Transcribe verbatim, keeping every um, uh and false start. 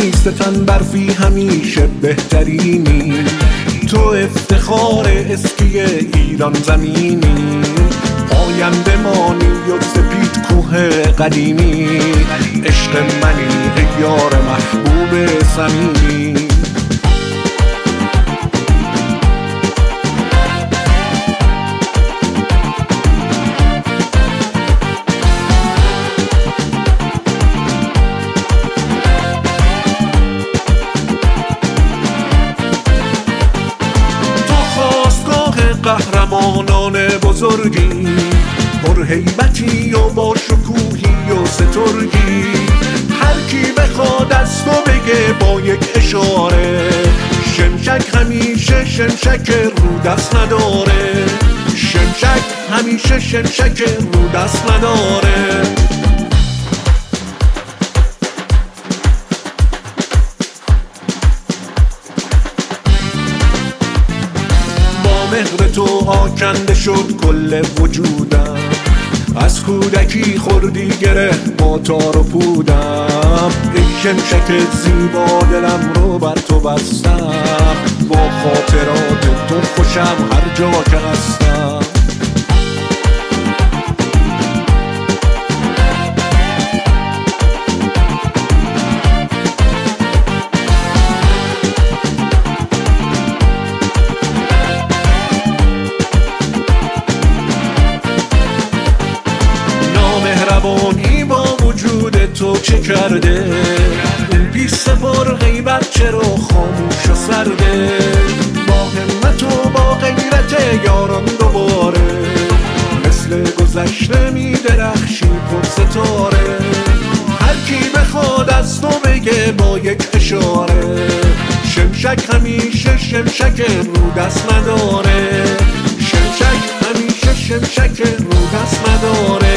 ستن برفی همیشه بهترینی، تو افتخار اسکی ایران زمینی، آینده مانی و سپید کوه قدیمی، عشق منی ای یار محبوب صمیمی. قهرمانان بزرگی، پر هیبتی و با شکوهی و سترگی، هر کی بخواد از تو بگه با یک اشاره، شمشک همیشه شمشک رو دست نداره، شمشک همیشه شمشک رو دست نداره. مهر تو آکنده شد کل وجودم، از کودکی خوردی گره با تار و پودم، ای شمشک زیبا دلم رو بر تو بستم، با خاطرات تو خوشم هر جا که هستم. مهربانی با وجود تو چه کرده، اون پیست پر غیبت چرا خاموش و سرده، با همت و با غیرت یاران دوباره، مثل گذشته می درخشی پر ستاره، هر کی بخواد از تو بگه با یک اشاره، شمشک همیشه شمشک رو دست نداره، شمشک همیشه شمشک رو دست نداره.